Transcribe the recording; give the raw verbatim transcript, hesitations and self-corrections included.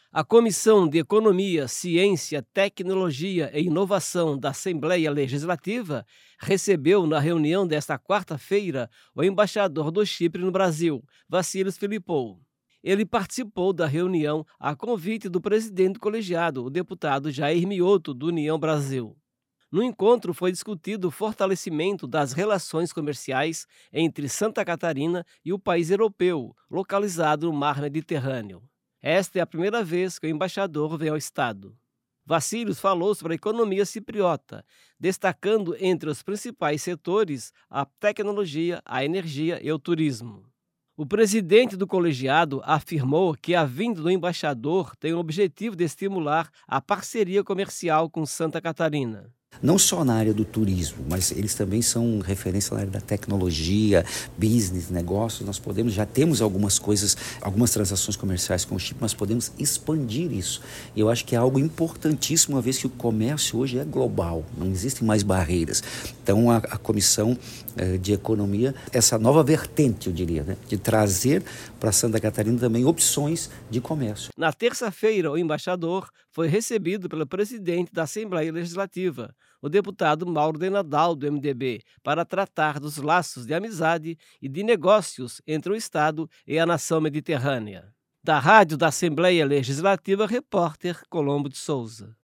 A Comissão de Economia, Ciência, Tecnologia e Inovação da Assembleia Legislativa recebeu na reunião desta quarta-feira o embaixador do Chipre no Brasil, Vassílios Filipou. Ele participou da reunião a convite do presidente do colegiado, o deputado Jair Mioto, do União Brasil. No encontro foi discutido o fortalecimento das relações comerciais entre Santa Catarina e o país europeu, localizado no Mar Mediterrâneo. Esta é a primeira vez que o embaixador vem ao estado. Vassílios falou sobre a economia cipriota, destacando entre os principais setores a tecnologia, a energia e o turismo. O presidente do colegiado afirmou que a vinda do embaixador tem o objetivo de estimular a parceria comercial com Santa Catarina. Não só na área do turismo, mas eles também são referência na área da tecnologia, business, negócios. Nós podemos, já temos algumas coisas, algumas transações comerciais com o Chipre, mas podemos expandir isso. E eu acho que é algo importantíssimo, uma vez que o comércio hoje é global, não existem mais barreiras. Então a, a Comissão eh, de Economia, essa nova vertente, eu diria, né, de trazer para Santa Catarina também opções de comércio. Na terça-feira, o embaixador foi recebido pelo presidente da Assembleia Legislativa, o deputado Mauro de Nadal, do M D B, para tratar dos laços de amizade e de negócios entre o Estado e a nação mediterrânea. Da Rádio da Assembleia Legislativa, repórter Colombo de Souza.